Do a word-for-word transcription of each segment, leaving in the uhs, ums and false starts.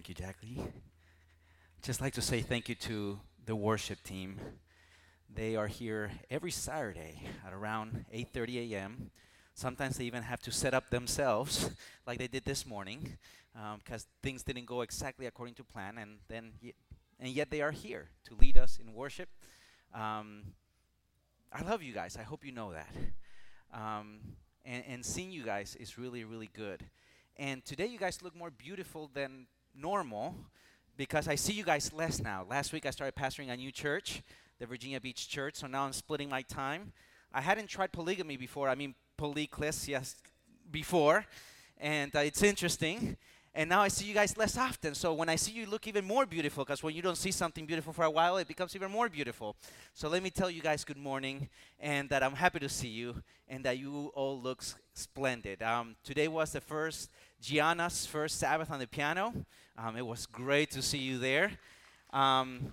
you, Jackie. Just like to say thank you to the worship team. They are here every Saturday at around eight thirty a m. Sometimes they even have to set up themselves, like they did this morning, because things didn't go exactly according to plan, and then y- and yet they are here to lead us in worship. Um, I love you guys. I hope you know that. Um, and, and seeing you guys is really, really good. And today you guys look more beautiful than normal because I see you guys less now. Last week I started pastoring a new church, the Virginia Beach Church, so now I'm splitting my time. I hadn't tried polygamy before. I mean, polyklesias before, and uh, it's interesting. And now I see you guys less often. So when I see you, look even more beautiful, because when you don't see something beautiful for a while, it becomes even more beautiful. So let me tell you guys good morning, and that I'm happy to see you, and that you all look s- splendid. Um, today was the first, Gianna's first Sabbath on the piano. Um, it was great to see you there. Um,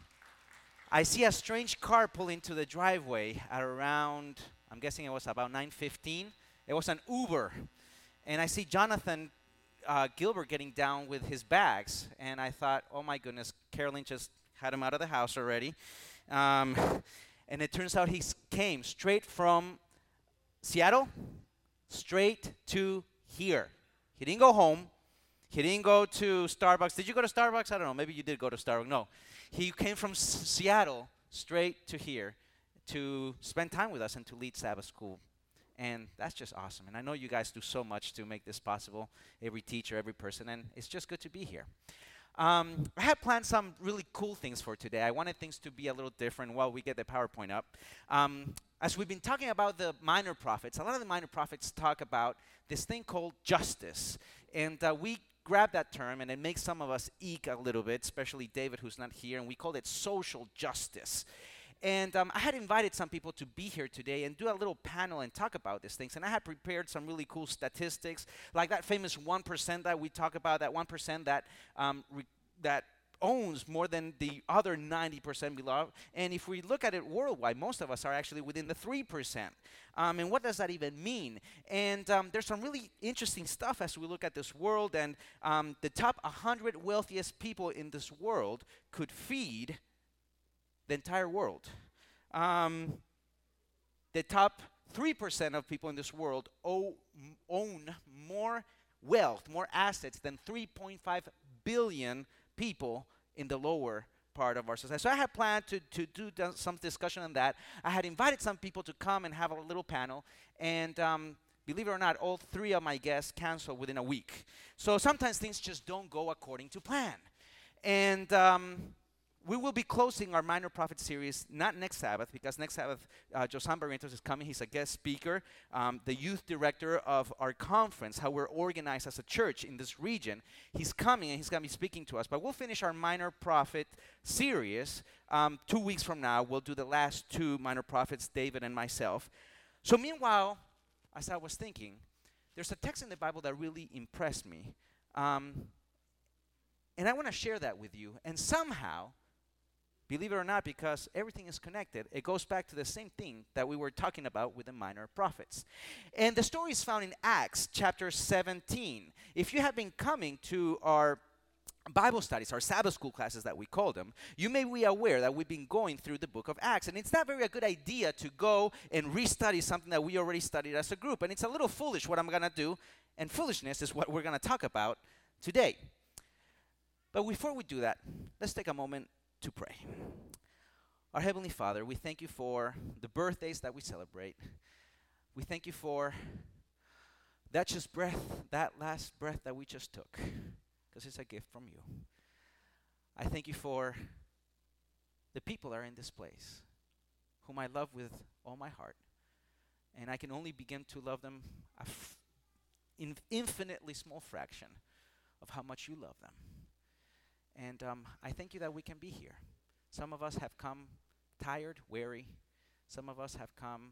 I see a strange car pull into the driveway at around, I'm guessing it was about nine fifteen. It was an Uber. And I see Jonathan uh, Gilbert getting down with his bags. And I thought, oh my goodness, Carolyn just had him out of the house already. Um, and it turns out he s- came straight from Seattle, straight to here. He didn't go home. He didn't go to Starbucks. Did you go to Starbucks? I don't know. Maybe you did go to Starbucks. No. He came from S- Seattle straight to here to spend time with us and to lead Sabbath school. And that's just awesome. And I know you guys do so much to make this possible, every teacher, every person, and it's just good to be here. Um, I had planned some really cool things for today. I wanted things to be a little different while we get the PowerPoint up. Um, as we've been talking about the minor prophets, a lot of the minor prophets talk about this thing called justice. And uh, we grab that term, and it makes some of us eek a little bit, especially David, who's not here, and we call it social justice. And um, I had invited some people to be here today and do a little panel and talk about these things. And I had prepared some really cool statistics, like that famous one percent that we talk about, that one percent that um, re- that owns more than the other ninety percent below. And if we look at it worldwide, most of us are actually within the three percent. Um, and what does that even mean? And um, there's some really interesting stuff as we look at this world. And um, the top one hundred wealthiest people in this world could feed the entire world. Um, the top three percent of people in this world owe, m- own more wealth, more assets than three point five billion people in the lower part of our society. So I had planned to, to do d- some discussion on that. I had invited some people to come and have a little panel, and um, believe it or not, all three of my guests canceled within a week. So sometimes things just don't go according to plan. And um, we will be closing our Minor Prophet series, not next Sabbath, because next Sabbath, uh, Josan Barrientos is coming. He's a guest speaker, um, the youth director of our conference, how we're organized as a church in this region. He's coming, and he's going to be speaking to us. But we'll finish our Minor Prophet series um, two weeks from now. We'll do the last two Minor Prophets, David and myself. So meanwhile, as I was thinking, there's a text in the Bible that really impressed me. Um, and I want to share that with you. And somehow, believe it or not, because everything is connected, it goes back to the same thing that we were talking about with the minor prophets. And the story is found in Acts chapter seventeen. If you have been coming to our Bible studies, our Sabbath school classes that we call them, you may be aware that we've been going through the book of Acts. And it's not very a good idea to go and restudy something that we already studied as a group. And it's a little foolish what I'm going to do. And foolishness is what we're going to talk about today. But before we do that, let's take a moment to pray. Our Heavenly Father, we thank you for the birthdays that we celebrate. We thank you for that just breath, that last breath that we just took, because it's a gift from you. I thank you for the people that are in this place, whom I love with all my heart, and I can only begin to love them a f- in infinitely small fraction of how much you love them. And um, I thank you that we can be here. Some of us have come tired, weary. Some of us have come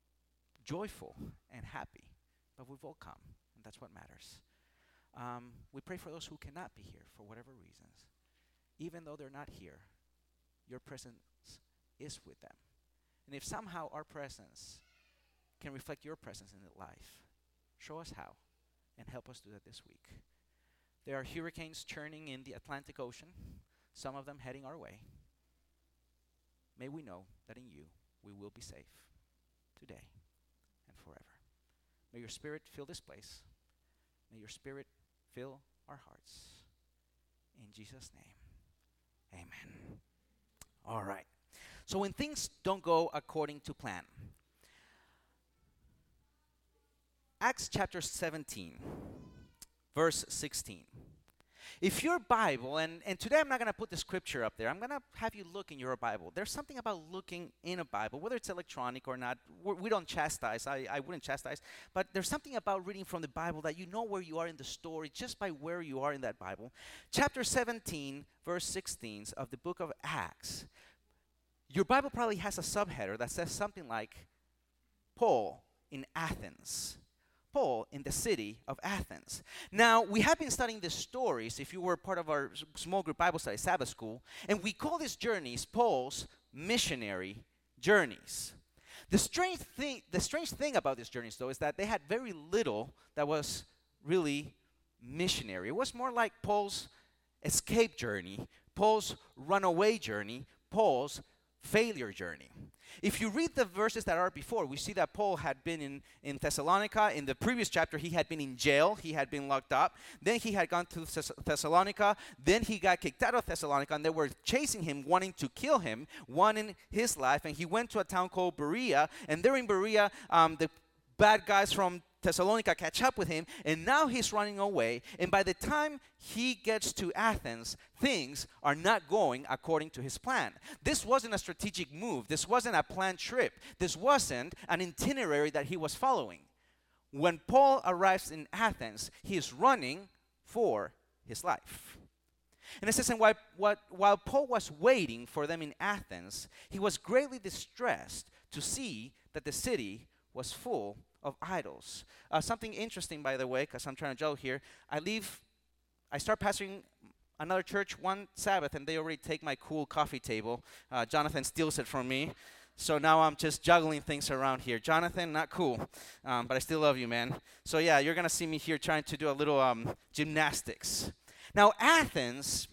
joyful and happy. But we've all come, and that's what matters. Um, we pray for those who cannot be here for whatever reasons. Even though they're not here, your presence is with them. And if somehow our presence can reflect your presence in their life, show us how and help us do that this week. There are hurricanes churning in the Atlantic Ocean, some of them heading our way. May we know that in you we will be safe today and forever. May your Spirit fill this place. May your Spirit fill our hearts. In Jesus' name, amen. All right. So when things don't go according to plan, Acts chapter seventeen, verse sixteen. If your Bible, and, and today I'm not going to put the scripture up there. I'm going to have you look in your Bible. There's something about looking in a Bible, whether it's electronic or not. We're, we don't chastise. I, I wouldn't chastise. But there's something about reading from the Bible that you know where you are in the story just by where you are in that Bible. Chapter seventeen, verse sixteen of the book of Acts. Your Bible probably has a subheader that says something like, Paul in Athens. Paul in the city of Athens. Now, we have been studying the stories, if you were part of our s- small group Bible study, Sabbath school, and we call these journeys Paul's missionary journeys. The strange thing, the strange thing about these journeys, though, is that they had very little that was really missionary. It was more like Paul's escape journey, Paul's runaway journey, Paul's failure journey. If you read the verses that are before, we see that Paul had been in, in Thessalonica. In the previous chapter, he had been in jail. He had been locked up. Then he had gone to Thess- Thessalonica. Then he got kicked out of Thessalonica, and they were chasing him, wanting to kill him, wanting his life. And he went to a town called Berea. And there in Berea, um, the bad guys from Thessalonica catch up with him, and now he's running away. And by the time he gets to Athens, things are not going according to his plan. This wasn't a strategic move. This wasn't a planned trip. This wasn't an itinerary that he was following. When Paul arrives in Athens, he is running for his life. And it says, and while, what, while Paul was waiting for them in Athens, he was greatly distressed to see that the city was full of idols. Uh, something interesting, by the way, because I'm trying to joke here. I leave, I start pastoring another church one Sabbath, and they already take my cool coffee table. Uh, Jonathan steals it from me. So now I'm just juggling things around here. Jonathan, not cool, um, but I still love you, man. So yeah, you're going to see me here trying to do a little um, gymnastics. Now, Athens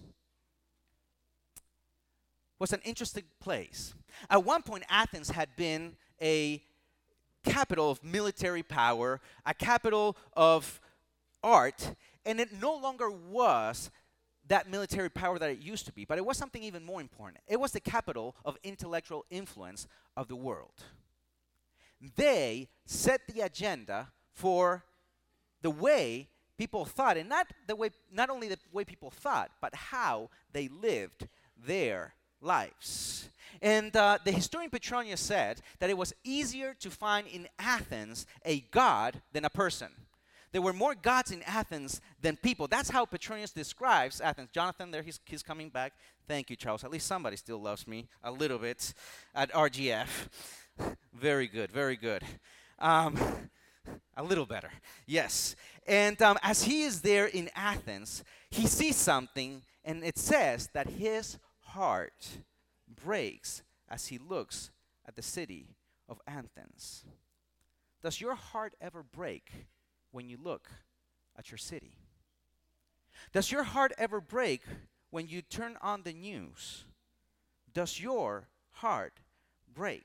was an interesting place. At one point, Athens had been a capital of military power, a capital of art, and it no longer was that military power that it used to be, but it was something even more important. It was the capital of intellectual influence of the world. They set the agenda for the way people thought, and not the way, not only the way people thought, but how they lived their lives. And uh, the historian Petronius said that it was easier to find in Athens a god than a person. There were more gods in Athens than people. That's how Petronius describes Athens. Jonathan, there he's, he's coming back. Thank you, Charles. At least somebody still loves me a little bit at R G F. Very good, very good. Um, a little better, yes. And um, as he is there in Athens, he sees something, and it says that his heart breaks as he looks at the city of Athens. Does your heart ever break when you look at your city? Does your heart ever break when you turn on the news? Does your heart break?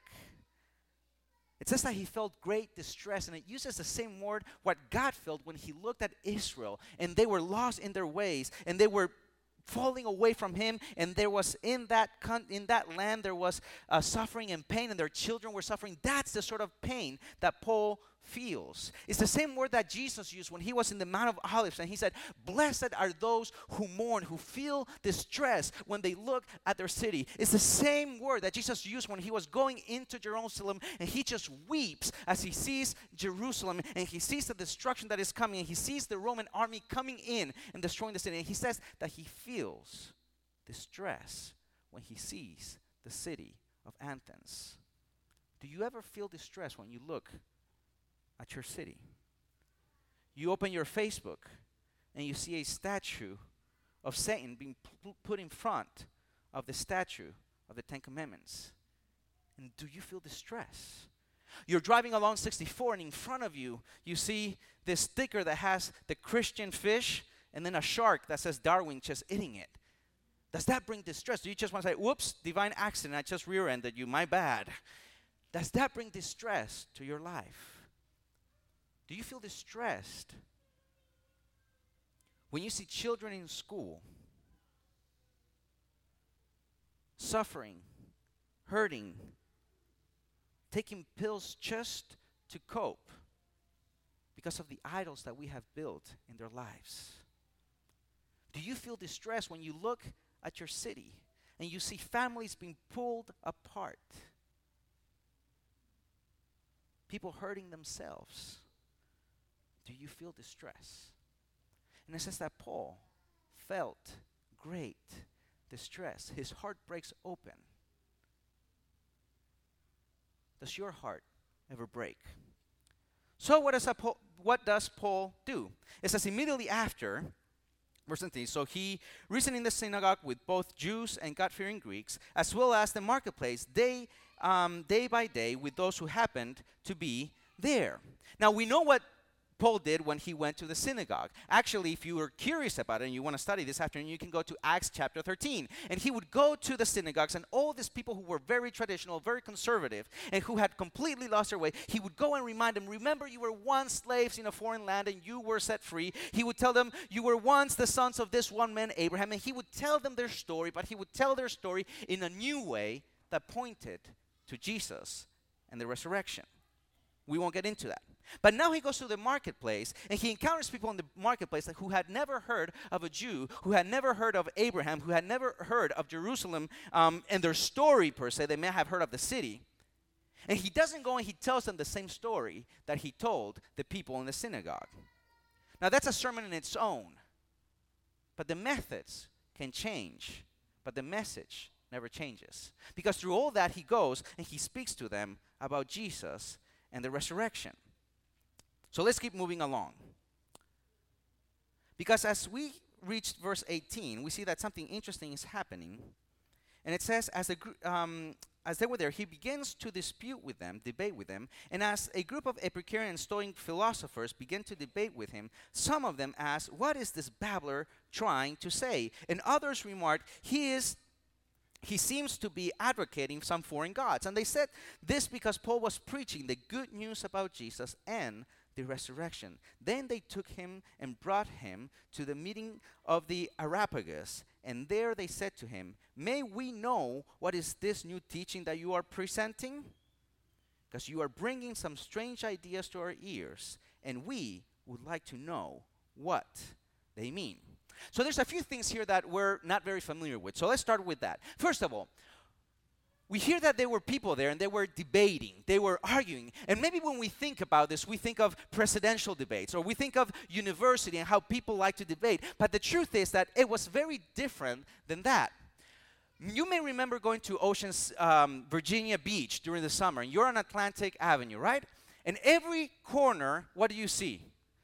It says that he felt great distress, and it uses the same word what God felt when he looked at Israel, and they were lost in their ways, and they were falling away from him, and there was in that con- in that land there was uh, suffering and pain, and their children were suffering. That's the sort of pain that Paul feels. It's the same word that Jesus used when he was in the Mount of Olives, and he said, blessed are those who mourn, who feel distress when they look at their city. It's the same word that Jesus used when he was going into Jerusalem, and he just weeps as he sees Jerusalem, and he sees the destruction that is coming, and he sees the Roman army coming in and destroying the city, and he says that he feels distress when he sees the city of Athens. Do you ever feel distress when you look at your city? You open your Facebook and you see a statue of Satan being p- put in front of the statue of the Ten Commandments. And do you feel distress? You're driving along sixty-four, and in front of you, you see this sticker that has the Christian fish, and then a shark that says Darwin just eating it. Does that bring distress? Do you just want to say, whoops, divine accident, I just rear-ended you, my bad? Does that bring distress to your life? Do you feel distressed when you see children in school suffering, hurting, taking pills just to cope because of the idols that we have built in their lives? Do you feel distressed when you look at your city and you see families being pulled apart? People hurting themselves. Do you feel distress? And it says that Paul felt great distress. His heart breaks open. Does your heart ever break? So what does, Paul, what does Paul do? It says immediately after, verse nineteen, so he reasoned in the synagogue with both Jews and God-fearing Greeks, as well as the marketplace, day, um, day by day, with those who happened to be there. Now we know what Paul did when he went to the synagogue. Actually, if you were curious about it and you want to study this afternoon, you can go to Acts chapter thirteen. And he would go to the synagogues, and all these people who were very traditional, very conservative, and who had completely lost their way, he would go and remind them, remember you were once slaves in a foreign land and you were set free. He would tell them, you were once the sons of this one man, Abraham, and he would tell them their story, but he would tell their story in a new way that pointed to Jesus and the resurrection. We won't get into that. But now he goes to the marketplace, and he encounters people in the marketplace who had never heard of a Jew, who had never heard of Abraham, who had never heard of Jerusalem um, and their story per se. They may have heard of the city. And he doesn't go and he tells them the same story that he told the people in the synagogue. Now that's a sermon in its own. But the methods can change, but the message never changes. Because through all that he goes and he speaks to them about Jesus and the resurrection. So let's keep moving along. Because as we reach verse eighteen, we see that something interesting is happening. And it says, as, a gr- um, as they were there, he begins to dispute with them, debate with them. And as a group of Epicurean and Stoic philosophers began to debate with him, some of them asked, what is this babbler trying to say? And others remarked, he is He seems to be advocating some foreign gods. And they said this because Paul was preaching the good news about Jesus and the resurrection. Then they took him and brought him to the meeting of the Areopagus. And there they said to him, may we know what is this new teaching that you are presenting? Because you are bringing some strange ideas to our ears, and we would like to know what they mean. So there's a few things here that we're not very familiar with. So let's start with that. First of all, we hear that there were people there and they were debating, they were arguing. And maybe when we think about this, we think of presidential debates or we think of university and how people like to debate. But the truth is that it was very different than that. You may remember going to Ocean's um, Virginia Beach during the summer, and you're on Atlantic Avenue, right? And every corner, what do you see?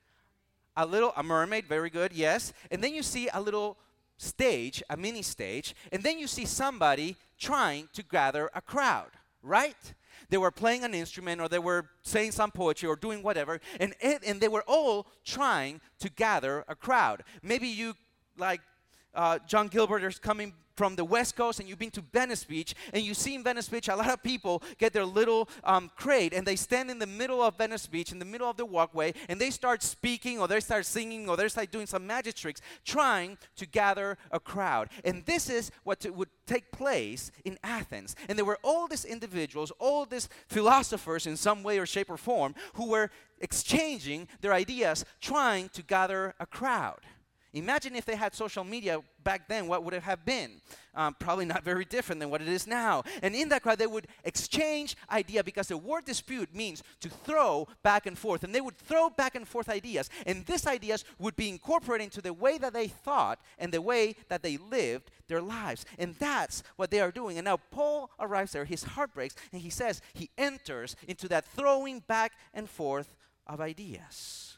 A little, a mermaid, very good, yes. And then you see a little stage, a mini stage, and then you see somebody trying to gather a crowd, right? They were playing an instrument or they were saying some poetry or doing whatever, and, it, and they were all trying to gather a crowd. Maybe you, like uh, John Gilbert, is coming from the West Coast and you've been to Venice Beach, and you see in Venice Beach a lot of people get their little um, crate and they stand in the middle of Venice Beach, in the middle of the walkway, and they start speaking or they start singing or they start doing some magic tricks trying to gather a crowd. And this is what t- would take place in Athens. And there were all these individuals, all these philosophers in some way or shape or form who were exchanging their ideas, trying to gather a crowd. Imagine if they had social media back then, what would it have been? Um, probably not very different than what it is now. And in that crowd, they would exchange idea, because the word dispute means to throw back and forth. And they would throw back and forth ideas. And these ideas would be incorporated into the way that they thought and the way that they lived their lives. And that's what they are doing. And now Paul arrives there, his heart breaks, and he says he enters into that throwing back and forth of ideas.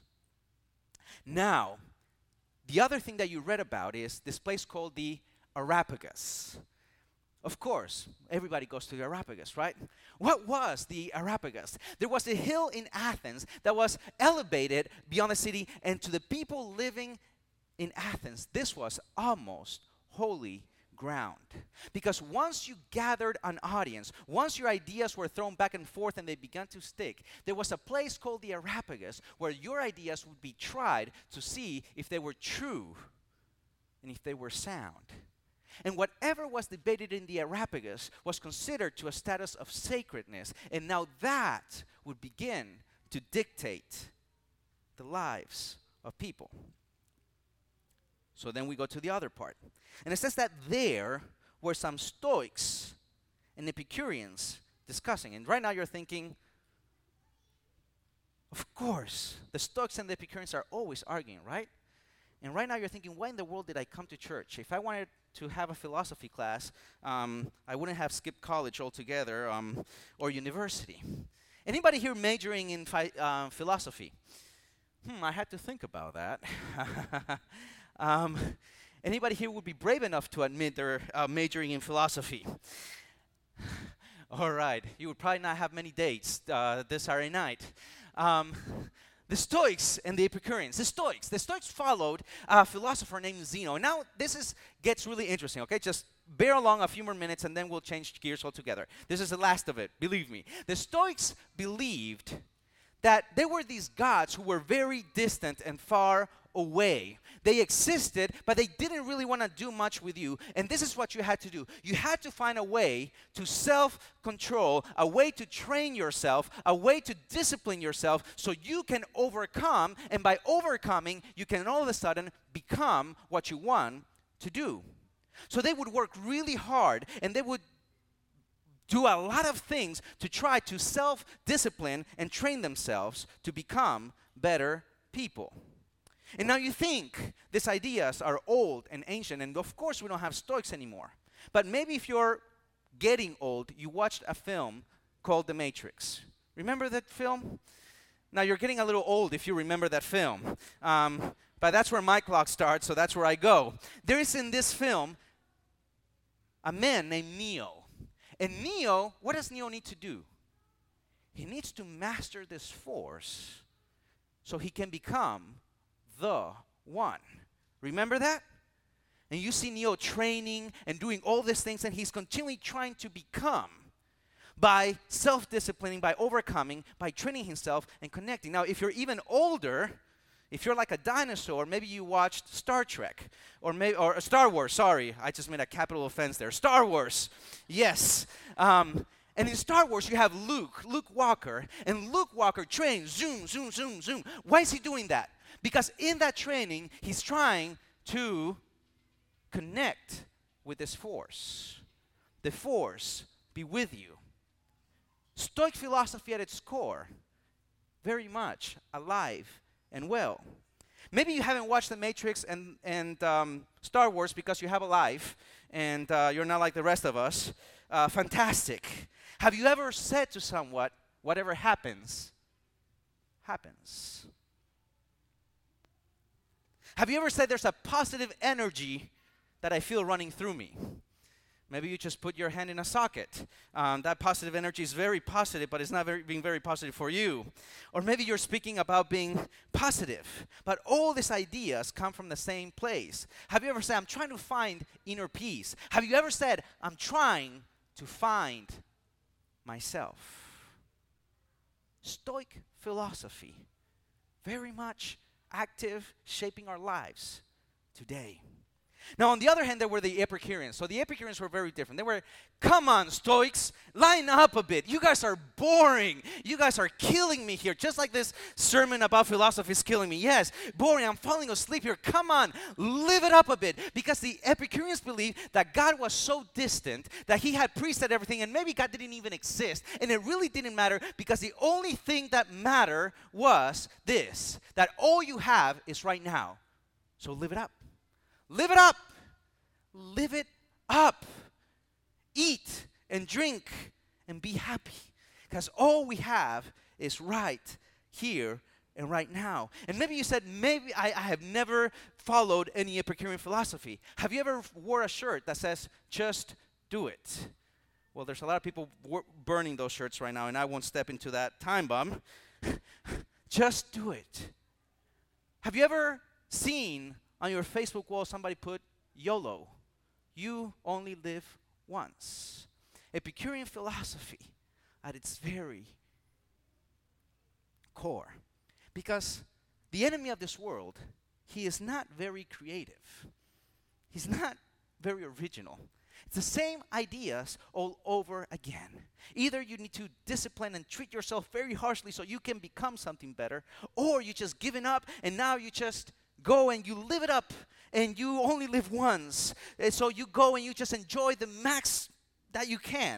Now, the other thing that you read about is this place called the Areopagus. Of course, everybody goes to the Areopagus, right? What was the Areopagus? There was a hill in Athens that was elevated beyond the city, and to the people living in Athens, this was almost holy ground. Because once you gathered an audience, once your ideas were thrown back and forth and they began to stick, there was a place called the Areopagus where your ideas would be tried to see if they were true and if they were sound. And whatever was debated in the Areopagus was considered to a status of sacredness. And now that would begin to dictate the lives of people. So then we go to the other part. And it says that there were some Stoics and Epicureans discussing. And right now you're thinking, of course, the Stoics and the Epicureans are always arguing, right? And right now you're thinking, why in the world did I come to church? If I wanted to have a philosophy class, um, I wouldn't have skipped college altogether um, or university. Anybody here majoring in phi- uh, philosophy? Hmm, I had to think about that. um, anybody here would be brave enough to admit they're uh, majoring in philosophy? All right, you would probably not have many dates uh, this Saturday night. Um, The Stoics and the Epicureans. The Stoics. The Stoics followed a philosopher named Zeno. And now this is gets really interesting, okay? Just bear along a few more minutes and then we'll change gears altogether. This is the last of it, believe me. The Stoics believed that there were these gods who were very distant and far away. They existed, but they didn't really want to do much with you. And this is what you had to do. You had to find a way to self-control, a way to train yourself, a way to discipline yourself so you can overcome. And by overcoming, you can all of a sudden become what you want to do. So they would work really hard and they would do a lot of things to try to self-discipline and train themselves to become better people. And now you think these ideas are old and ancient, and of course we don't have Stoics anymore. But maybe if you're getting old, you watched a film called The Matrix. Remember that film? Now you're getting a little old if you remember that film. Um, but that's where my clock starts, so that's where I go. There is in this film a man named Neo. And Neo, what does Neo need to do? He needs to master this force so he can become the one. Remember that? And you see Neo training and doing all these things, and he's continually trying to become by self-disciplining, by overcoming, by training himself and connecting. Now, if you're even older, if you're like a dinosaur, maybe you watched Star Trek or maybe or Star Wars. Sorry, I just made a capital offense there. Star Wars, yes. Um, and in Star Wars, you have Luke, Luke Walker, and Luke Walker trains zoom, zoom, zoom, zoom. Why is he doing that? Because in that training, he's trying to connect with this force. The force be with you. Stoic philosophy at its core, very much alive and well. Maybe you haven't watched The Matrix and, and um, Star Wars because you have a life and uh, you're not like the rest of us. Uh, fantastic. Have you ever said to someone, whatever happens, happens? Have you ever said there's a positive energy that I feel running through me? Maybe you just put your hand in a socket. Um, that positive energy is very positive, but it's not very, being very positive for you. Or maybe you're speaking about being positive, but all these ideas come from the same place. Have you ever said, I'm trying to find inner peace? Have you ever said, I'm trying to find myself? Stoic philosophy, very much active, shaping our lives today. Now, on the other hand, there were the Epicureans. So the Epicureans were very different. They were, come on, Stoics, line up a bit. You guys are boring. You guys are killing me here. Just like this sermon about philosophy is killing me. Yes, boring. I'm falling asleep here. Come on, live it up a bit. Because the Epicureans believed that God was so distant that he had preset everything, and maybe God didn't even exist. And it really didn't matter because the only thing that mattered was this, that all you have is right now. So live it up. Live it up. Live it up. Eat and drink and be happy. Because all we have is right here and right now. And maybe you said, maybe I, I have never followed any Epicurean philosophy. Have you ever wore a shirt that says, just do it? Well, there's a lot of people wor- burning those shirts right now, and I won't step into that time bomb. Just do it. Have you ever seen On your Facebook wall, somebody put YOLO. You only live once. Epicurean philosophy at its very core. Because the enemy of this world, he is not very creative. He's not very original. It's the same ideas all over again. Either you need to discipline and treat yourself very harshly so you can become something better, or you just given up and now you just go and you live it up and you only live once. And so you go and you just enjoy the max that you can.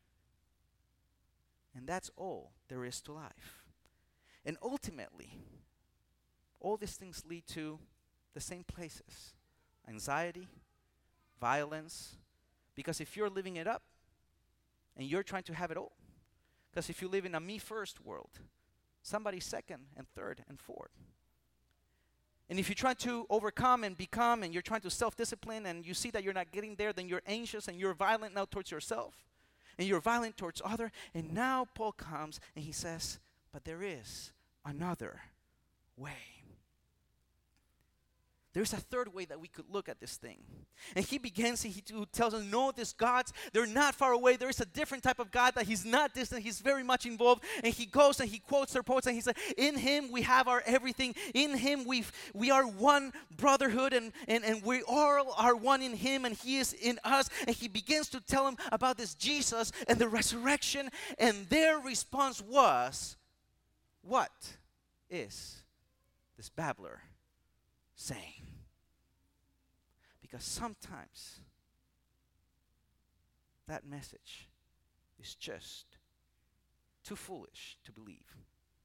And that's all there is to life. And ultimately, all these things lead to the same places. Anxiety, violence. Because if you're living it up and you're trying to have it all, because if you live in a me first world, somebody's second and third and fourth. And if you're trying to overcome and become and you're trying to self-discipline and you see that you're not getting there, then you're anxious and you're violent now towards yourself. And you're violent towards other. And now Paul comes and he says, but there is another way. There's a third way that we could look at this thing. And he begins, he tells us, no, these gods, they're not far away. There is a different type of God that he's not distant. He's very much involved. And he goes and he quotes their poets and he says, in him we have our everything. In him we we are one brotherhood and, and, and we all are one in him and he is in us. And he begins to tell them about this Jesus and the resurrection. And their response was, what is this babbler saying? Because sometimes that message is just too foolish to believe.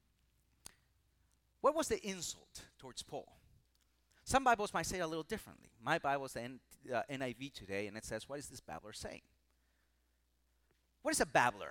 What was the insult towards Paul? Some Bibles might say it a little differently. My Bible is the N- uh, N I V today, and it says, what is this babbler saying? What is a babbler?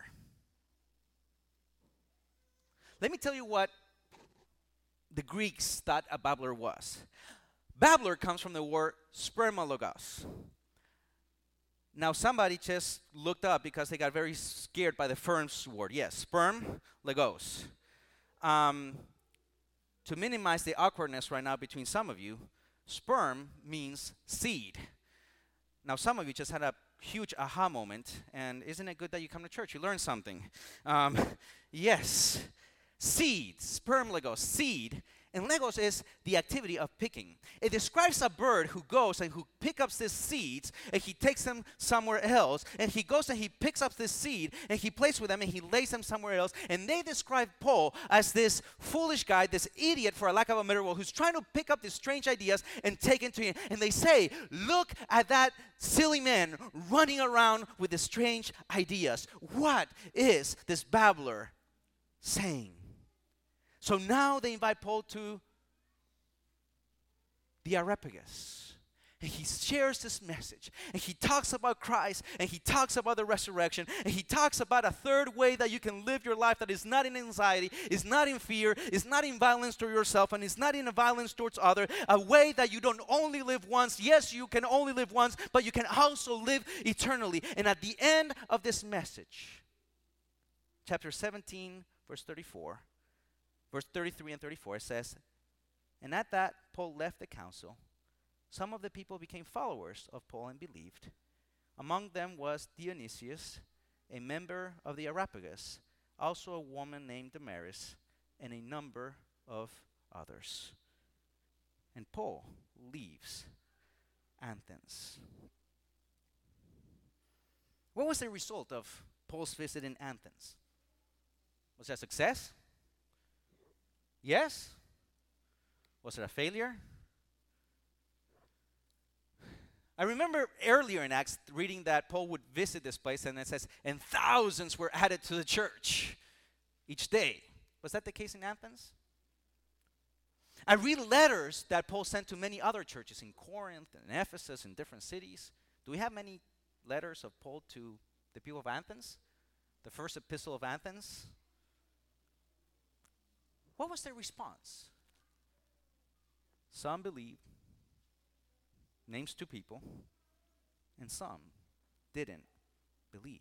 Let me tell you what the Greeks thought a babbler was. Babbler comes from the word spermologos. Now somebody just looked up because they got very scared by the first word. Yes, sperm, legos. Um, to minimize the awkwardness right now between some of you, sperm means seed. Now some of you just had a huge aha moment, and isn't it good that you come to church? You learn something. Um, yes, seed, sperm, legos, seed. And legos is the activity of picking. It describes a bird who goes and who picks up these seeds and he takes them somewhere else. And he goes and he picks up this seed and he plays with them and he lays them somewhere else. And they describe Paul as this foolish guy, this idiot, for a lack of a better word, who's trying to pick up these strange ideas and take it to him. And they say, look at that silly man running around with the strange ideas. What is this babbler saying? So now they invite Paul to the Areopagus. And he shares this message. And he talks about Christ. And he talks about the resurrection. And he talks about a third way that you can live your life that is not in anxiety, is not in fear, is not in violence to yourself, and is not in a violence towards others. A way that you don't only live once. Yes, you can only live once, but you can also live eternally. And at the end of this message, chapter seventeen, verse thirty-four, verse thirty-three and thirty-four, it says, and at that Paul left the council. Some of the people became followers of Paul and believed. Among them was Dionysius, a member of the Areopagus, also a woman named Damaris, and a number of others. And Paul leaves Athens. What was the result of Paul's visit in Athens? Was it a success? Yes? Was it a failure? I remember earlier in Acts reading that Paul would visit this place and it says, and thousands were added to the church each day. Was that the case in Athens? I read letters that Paul sent to many other churches in Corinth and Ephesus and different cities. Do we have many letters of Paul to the people of Athens? The first epistle of Athens? What was their response? Some believed, names two people, and some didn't believe.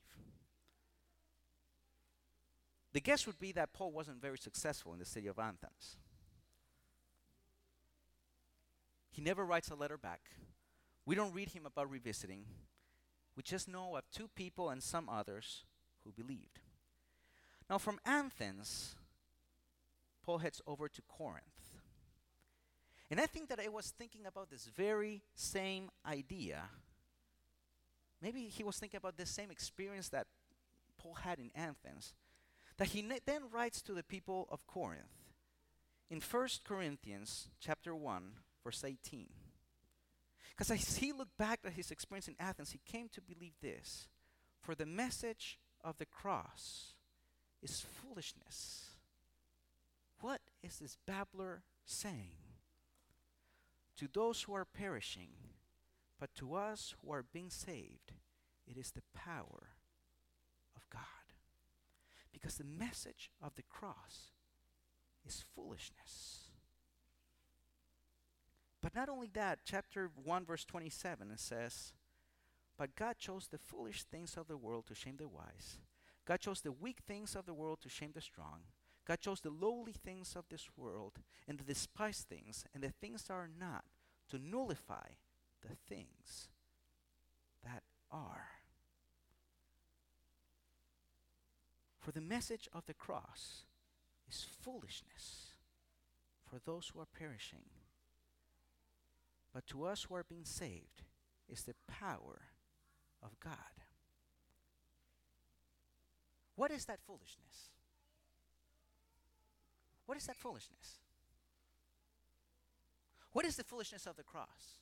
The guess would be that Paul wasn't very successful in the city of Athens. He never writes a letter back. We don't read him about revisiting. We just know of two people and some others who believed. Now from Athens, Paul heads over to Corinth. And I think that I was thinking about this very same idea. Maybe he was thinking about the same experience that Paul had in Athens, that he ne- then writes to the people of Corinth in First Corinthians chapter one, verse eighteen. Because as he looked back at his experience in Athens, he came to believe this: for the message of the cross is foolishness. What is this babbler saying? To those who are perishing, but to us who are being saved, it is the power of God. Because the message of the cross is foolishness. But not only that, chapter one, verse twenty-seven, it says, but God chose the foolish things of the world to shame the wise. God chose the weak things of the world to shame the strong. God chose the lowly things of this world and the despised things and the things that are not to nullify the things that are. For the message of the cross is foolishness for those who are perishing. But to us who are being saved is the power of God. What is that foolishness? What is that foolishness? What is the foolishness of the cross?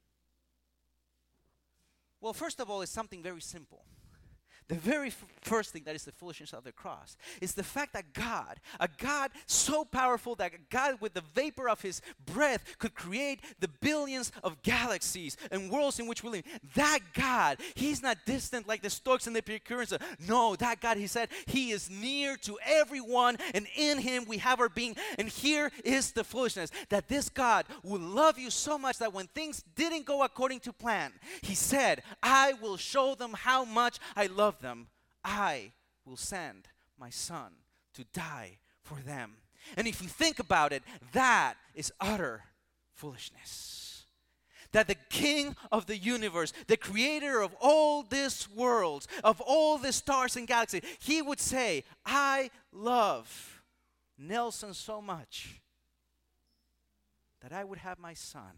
Well, first of all, it's something very simple. The very f- first thing that is the foolishness of the cross is the fact that God, a God so powerful that a God with the vapor of his breath could create the billions of galaxies and worlds in which we live. That God, he's not distant like the Stoics and the Epicureans. No, that God, he said, he is near to everyone, and in him we have our being. And here is the foolishness, that this God will love you so much that when things didn't go according to plan, he said, I will show them how much I love them. I will send my son to die for them. And if you think about it, that is utter foolishness. That the king of the universe, the creator of all these worlds, of all the stars and galaxies, he would say, I love Nelson so much that I would have my son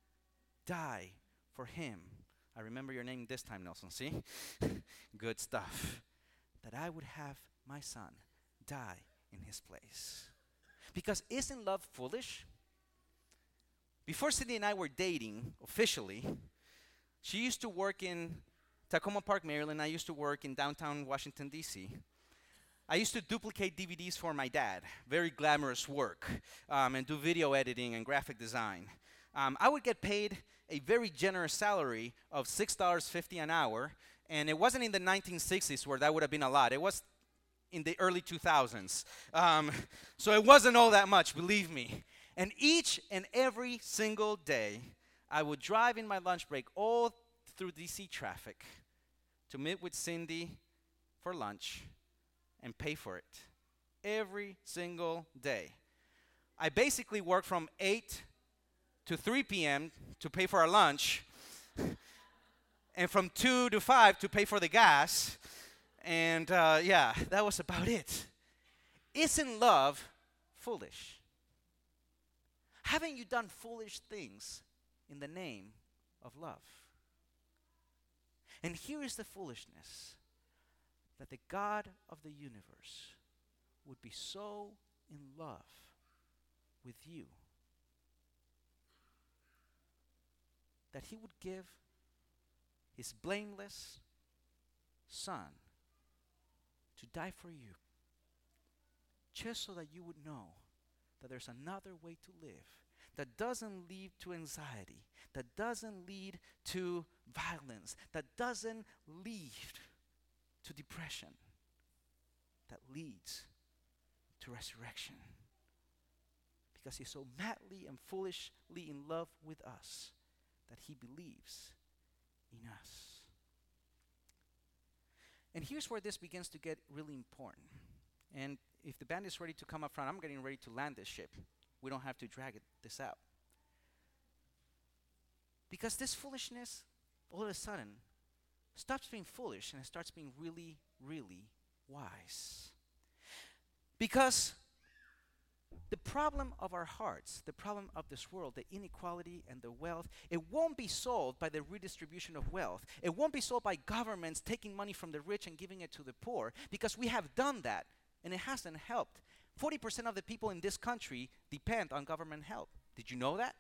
die for him. I remember your name this time, Nelson, see? Good stuff. That I would have my son die in his place. Because isn't love foolish? Before Cindy and I were dating officially, she used to work in Tacoma Park, Maryland. I used to work in downtown Washington, D C I used to duplicate D V Ds for my dad, very glamorous work, um, and do video editing and graphic design. Um, I would get paid a very generous salary of six dollars and fifty cents an hour, and it wasn't in the nineteen sixties where that would have been a lot. It was in the early two thousands. Um, so it wasn't all that much, believe me. And each and every single day, I would drive in my lunch break all through D C traffic to meet with Cindy for lunch and pay for it. Every single day. I basically worked from eight to three p.m. to pay for our lunch, and from two to five to pay for the gas, and uh, yeah, that was about it. Isn't love foolish? Haven't you done foolish things in the name of love? And here is the foolishness, that the God of the universe would be so in love with you that he would give his blameless son to die for you, just so that you would know that there's another way to live that doesn't lead to anxiety, that doesn't lead to violence, that doesn't lead to depression, that leads to resurrection. Because he's so madly and foolishly in love with us that he believes in us. And here's where this begins to get really important. And if the band is ready to come up front, I'm getting ready to land this ship. We don't have to drag it, this out. Because this foolishness, all of a sudden, stops being foolish and it starts being really, really wise. Because the problem of our hearts, the problem of this world, the inequality and the wealth, it won't be solved by the redistribution of wealth. It won't be solved by governments taking money from the rich and giving it to the poor, because we have done that and it hasn't helped. forty percent of the people in this country depend on government help. Did you know that?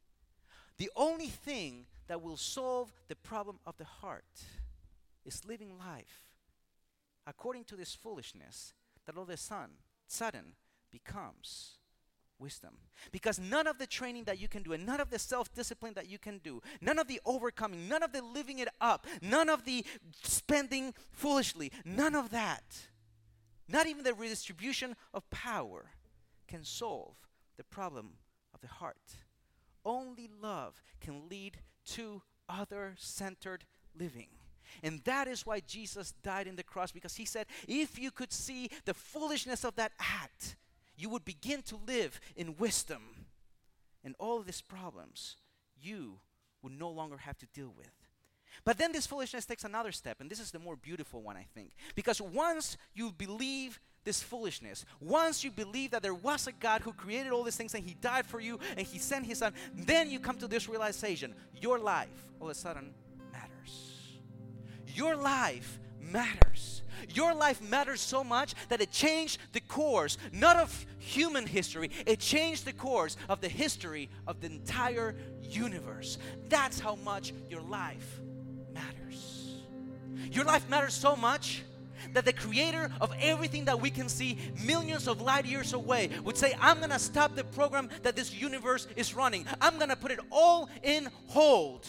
The only thing that will solve the problem of the heart is living life according to this foolishness that all of a sudden, sudden becomes wisdom. Because none of the training that you can do and none of the self-discipline that you can do, none of the overcoming, none of the living it up, none of the spending foolishly, none of that, not even the redistribution of power can solve the problem of the heart. Only love can lead to other-centered living. And that is why Jesus died in the cross, because he said, if you could see the foolishness of that act, you would begin to live in wisdom. And all of these problems you would no longer have to deal with. But then this foolishness takes another step, and this is the more beautiful one, I think. Because once you believe this foolishness, once you believe that there was a God who created all these things and he died for you and he sent his son, then you come to this realization, your life all of a sudden matters. Your life matters. Your life matters so much that it changed the course, not of human history, it changed the course of the history of the entire universe. That's how much your life matters. Your life matters so much that the creator of everything that we can see millions of light years away would say, I'm going to stop the program that this universe is running. I'm going to put it all in hold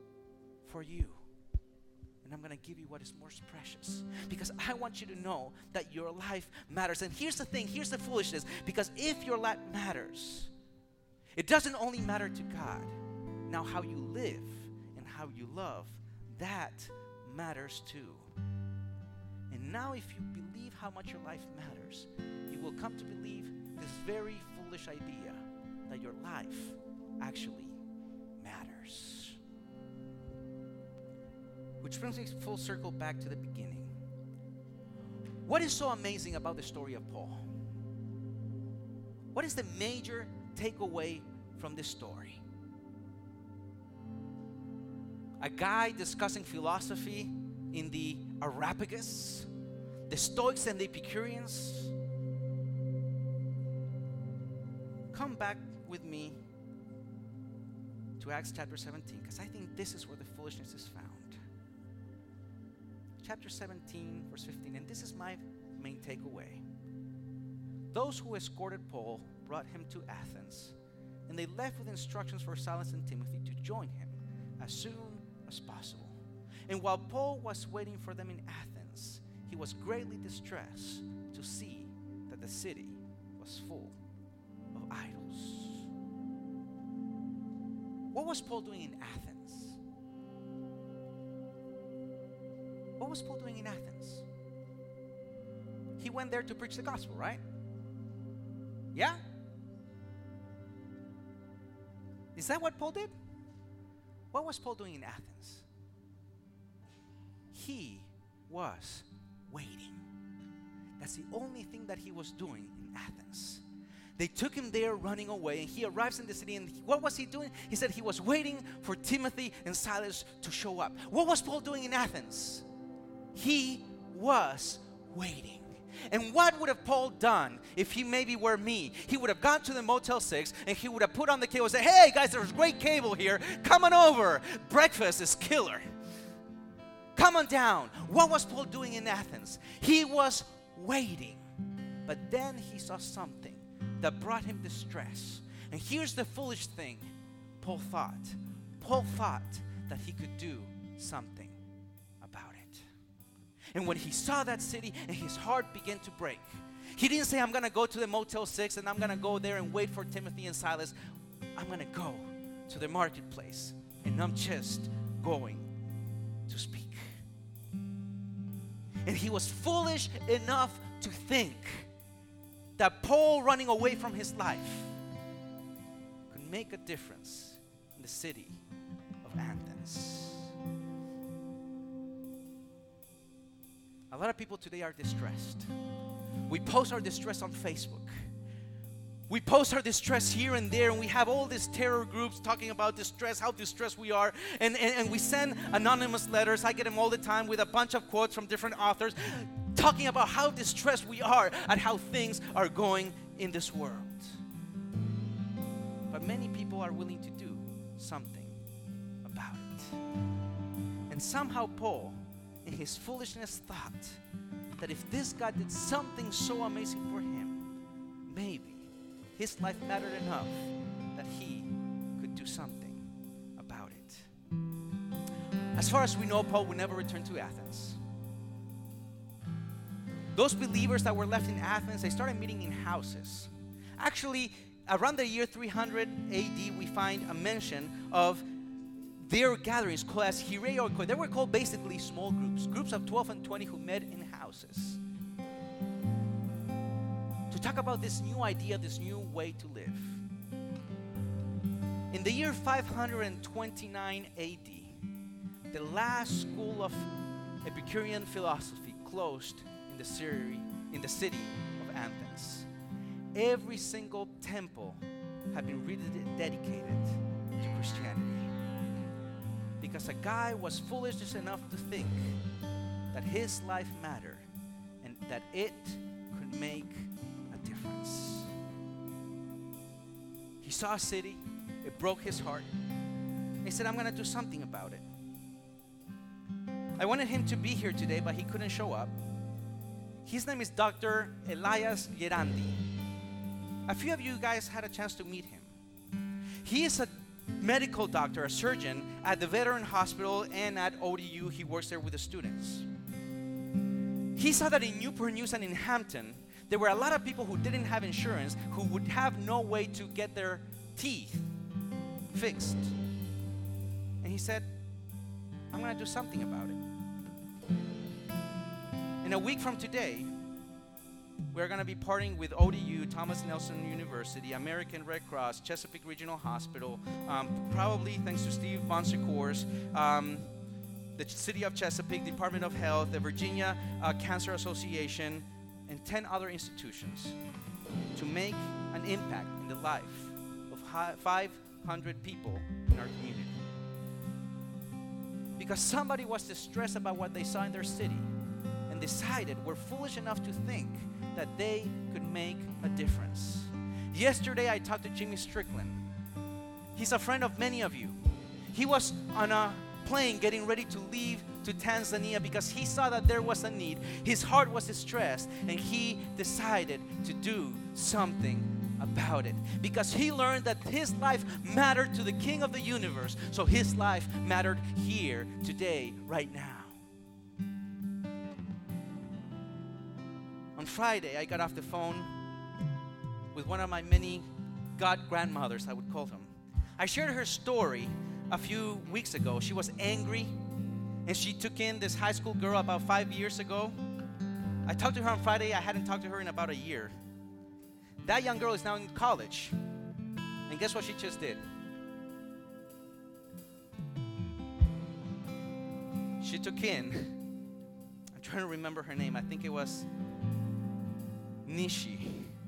for you. And I'm going to give you what is most precious. Because I want you to know that your life matters. And here's the thing, here's the foolishness. Because if your life matters, it doesn't only matter to God. Now how you live and how you love, that matters too. And now if you believe how much your life matters, you will come to believe this very foolish idea that your life actually matters. Which brings me full circle back to the beginning. What is so amazing about the story of Paul? What is the major takeaway from this story? A guy discussing philosophy in the Areopagus, the Stoics and the Epicureans. Come back with me to Acts chapter seventeen, because I think this is where the foolishness is found. Chapter seventeen, verse fifteen, and this is my main takeaway. Those who escorted Paul brought him to Athens, and they left with instructions for Silas and Timothy to join him as soon as possible. And while Paul was waiting for them in Athens, he was greatly distressed to see that the city was full of idols. What was Paul doing in Athens? What was Paul doing in Athens? He went there to preach the gospel, right? Yeah? Is that what Paul did? What was Paul doing in Athens? He was waiting. That's the only thing that he was doing in Athens. They took him there running away, and he arrives in the city, and he, what was he doing? He said he was waiting for Timothy and Silas to show up. What was Paul doing in Athens? He was waiting. And what would have Paul done if he maybe were me? He would have gone to the Motel six and he would have put on the cable and said, hey guys, there's great cable here. Come on over. Breakfast is killer. Come on down. What was Paul doing in Athens? He was waiting. But then he saw something that brought him distress. And here's the foolish thing Paul thought. Paul thought that he could do something about it. And when he saw that city, and his heart began to break, he didn't say, I'm going to go to the Motel six and I'm going to go there and wait for Timothy and Silas. I'm going to go to the marketplace and I'm just going to speak. And he was foolish enough to think that Paul running away from his life could make a difference in the city of of Athens. A lot of people today are distressed. We post our distress on Facebook. We post our distress here and there, and we have all these terror groups talking about distress, how distressed we are, and, and, and we send anonymous letters. I get them all the time with a bunch of quotes from different authors talking about how distressed we are at how things are going in this world. But many people are willing to do something about it. And somehow Paul, in his foolishness, thought that if this God did something so amazing for him, maybe his life mattered enough that he could do something about it. As far as we know, Paul would never return to Athens. Those believers that were left in Athens, they started meeting in houses. Actually, around the year three hundred A D, we find a mention of their gatherings called as hierarchoi. They were called basically small groups, groups of twelve and twenty who met in houses to talk about this new idea, this new way to live. In the year five hundred twenty-nine A D, the last school of Epicurean philosophy closed in the city, in the city of Athens. Every single temple had been rededicated to Christianity because a guy was foolish enough to think that his life mattered and that it could make a difference. He saw a city, it broke his heart. He said, I'm going to do something about it. I wanted him to be here today, but he couldn't show up. His name is Doctor Elias Gerandi. A few of you guys had a chance to meet him. He is a medical doctor, a surgeon at the Veteran Hospital and at O D U. He works there with the students. He saw that in Newport News and in Hampton, there were a lot of people who didn't have insurance, who would have no way to get their teeth fixed. And he said, I'm going to do something about it. In a week from today, we're going to be partnering with O D U, Thomas Nelson University, American Red Cross, Chesapeake Regional Hospital, um, probably thanks to Steve Bonsecours, um, the City of Chesapeake, Department of Health, the Virginia uh, Cancer Association, and ten other institutions to make an impact in the life of five hundred people in our community. Because somebody was distressed about what they saw in their city and decided, were foolish enough to think that they could make a difference. Yesterday, I talked to Jimmy Strickland. He's a friend of many of you. He was on a plane getting ready to leave to Tanzania because he saw that there was a need. His heart was distressed, and he decided to do something about it because he learned that his life mattered to the King of the universe. So his life mattered here, today, right now. On Friday, I got off the phone with one of my many god grandmothers, I would call them. I shared her story a few weeks ago. She was angry, and she took in this high school girl about five years ago. I talked to her on Friday. I hadn't talked to her in about a year. That young girl is now in college. And guess what she just did? She took in, I'm trying to remember her name. I think it was Nishi,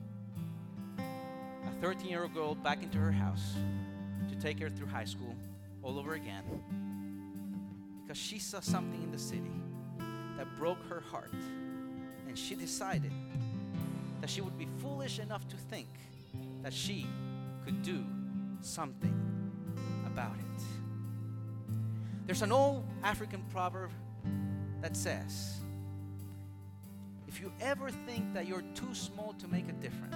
a thirteen-year-old girl, back into her house to take her through high school all over again because she saw something in the city that broke her heart, and she decided that she would be foolish enough to think that she could do something about it. There's an old African proverb that says, if you ever think that you're too small to make a difference,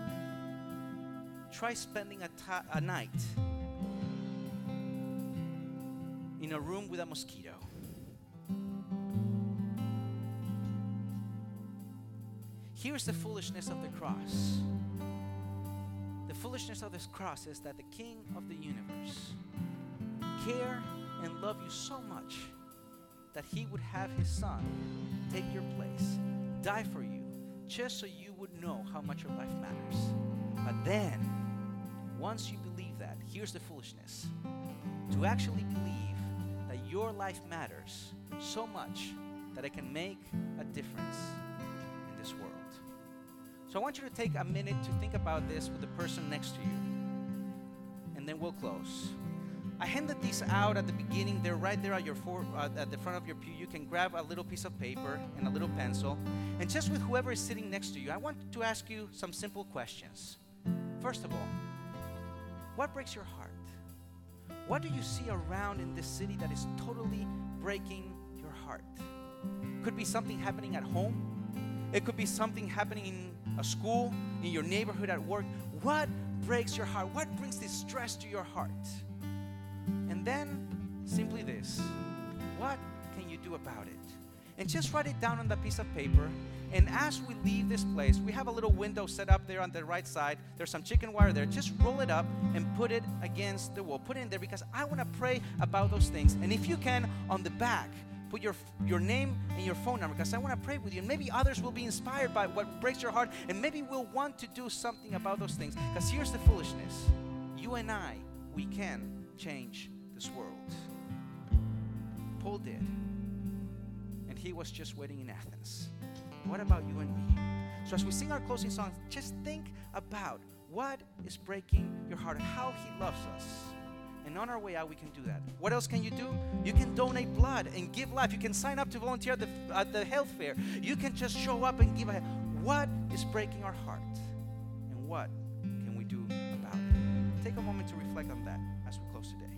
try spending a, ta- a night in a room with a mosquito. Here's the foolishness of the cross. The foolishness of this cross is that the King of the universe cared and loved you so much that he would have his son take your place, die for you, just so you would know how much your life matters. But then, once you believe that, here's the foolishness, to actually believe that your life matters so much that it can make a difference in this world. So I want you to take a minute to think about this with the person next to you, and then we'll close. I handed these out at the beginning. They're right there at your for, uh, at the front of your pew. You can grab a little piece of paper and a little pencil, and just with whoever is sitting next to you, I want to ask you some simple questions. First of all, what breaks your heart? What do you see around in this city that is totally breaking your heart? Could be something happening at home. It could be something happening in a school, in your neighborhood, at work. What breaks your heart? What brings distress to your heart? And then, simply this, what can you do about it? And just write it down on that piece of paper. And as we leave this place, we have a little window set up there on the right side. There's some chicken wire there. Just roll it up and put it against the wall. Put it in there, because I want to pray about those things. And if you can, on the back, put your your name and your phone number, because I want to pray with you. And maybe others will be inspired by what breaks your heart, and maybe we'll want to do something about those things. Because here's the foolishness. You and I, we can change this world. Paul did. And he was just waiting in Athens. What about you and me? So as we sing our closing song, just think about what is breaking your heart and how he loves us. And on our way out, we can do that. What else can you do? You can donate blood and give life. You can sign up to volunteer at the, at the health fair. You can just show up and give a. What is breaking our heart? And what can we do about it? Take a moment to reflect on that as we close today.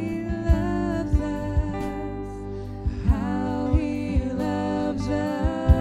How he loves us.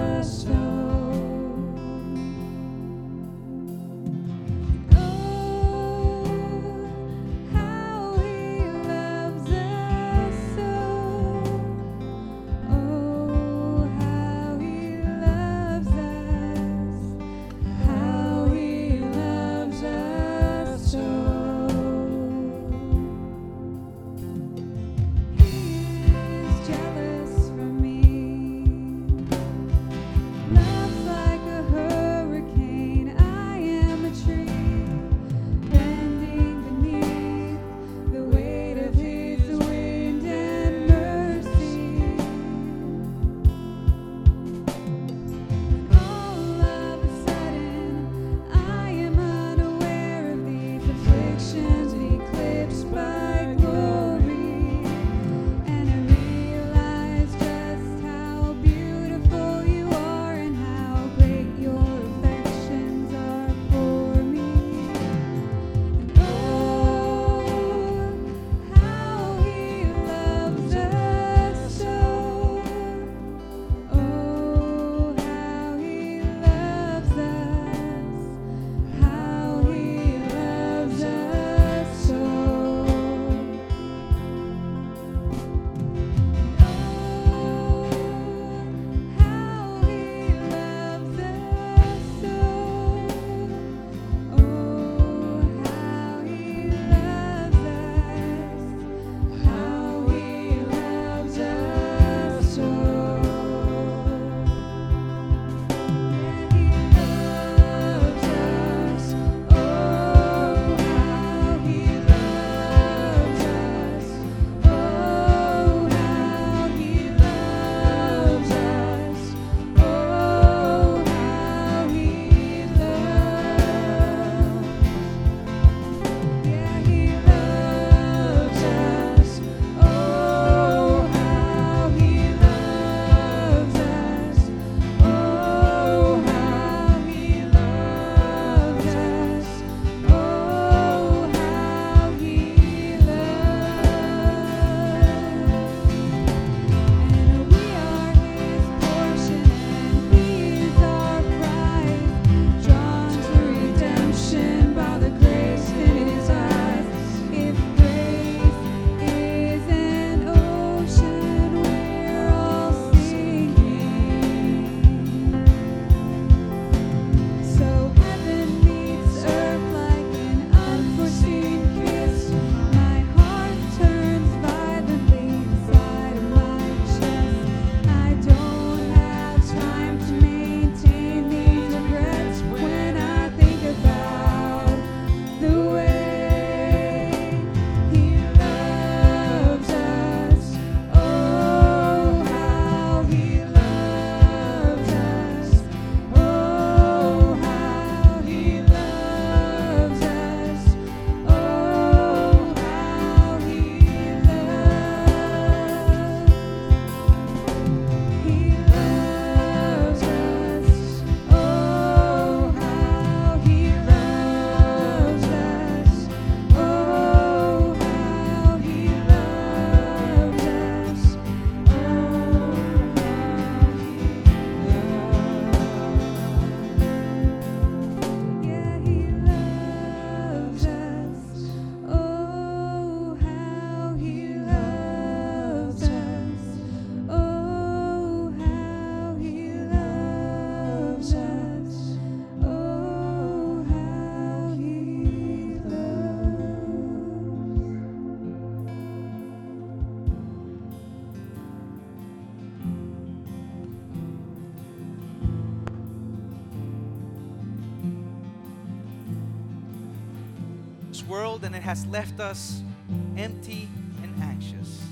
world and it has left us empty and anxious.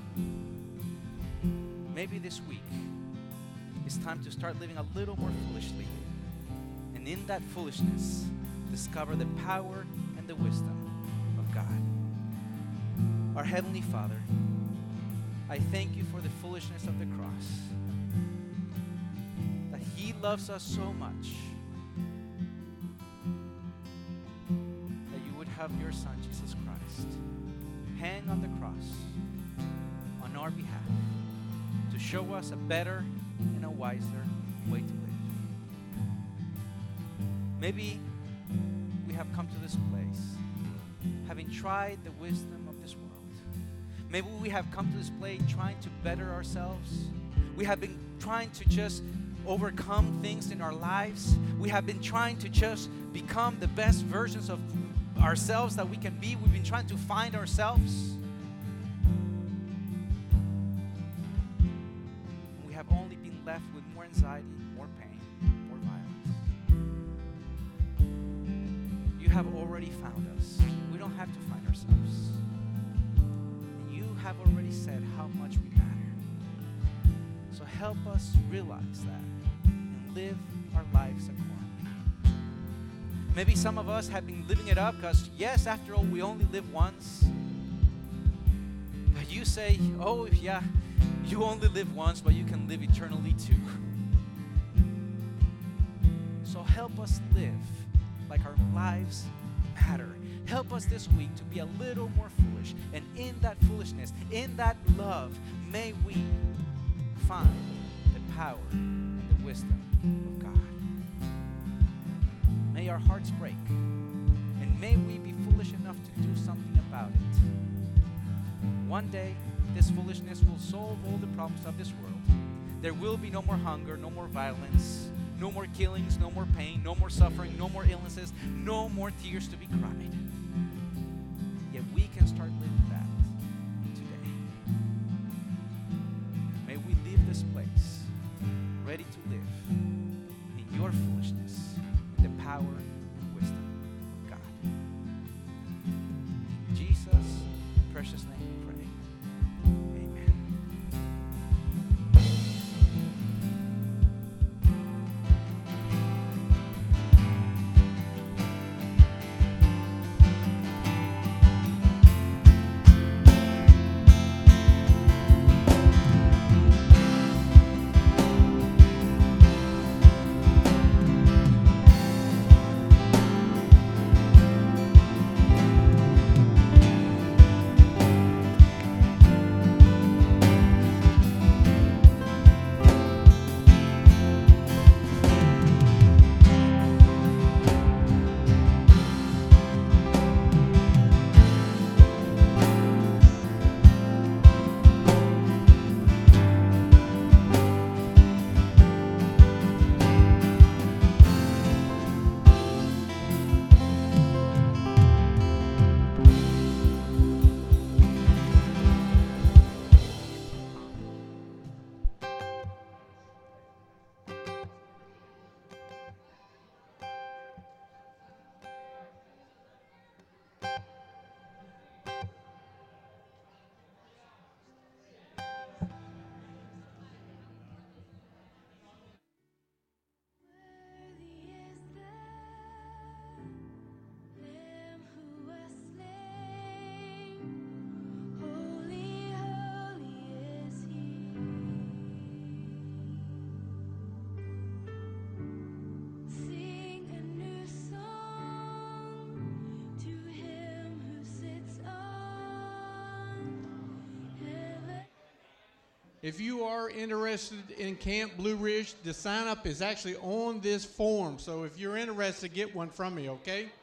Maybe this week it's time to start living a little more foolishly, and in that foolishness discover the power and the wisdom of God. Our Heavenly Father, I thank you for the foolishness of the cross, that He loves us so much that you would have your Son, Jesus Christ, hang on the cross on our behalf to show us a better and a wiser way to live. Maybe we have come to this place having tried the wisdom of this world. Maybe we have come to this place trying to better ourselves. We have been trying to just overcome things in our lives. We have been trying to just become the best versions of ourselves that we can be. We've been trying to find ourselves. And we have only been left with more anxiety, more pain, more violence. You have already found us. We don't have to find ourselves. And you have already said how much we matter. So help us realize that and live our lives accordingly. Maybe some of us have been living it up because, yes, after all, we only live once. But you say, oh, yeah, you only live once, but you can live eternally too. So help us live like our lives matter. Help us this week to be a little more foolish. And in that foolishness, in that love, may we find the power and the wisdom of God. May our hearts break, and may we be foolish enough to do something about it. One day, this foolishness will solve all the problems of this world. There will be no more hunger, no more violence, no more killings, no more pain, no more suffering, no more illnesses, no more tears to be cried. Yet we can start living that today. May we leave this place ready to live in your foolishness with the power and wisdom of God. In Jesus' precious name we pray. Amen. If you are interested in Camp Blue Ridge, the sign up is actually on this form. So if you're interested, get one from me, okay?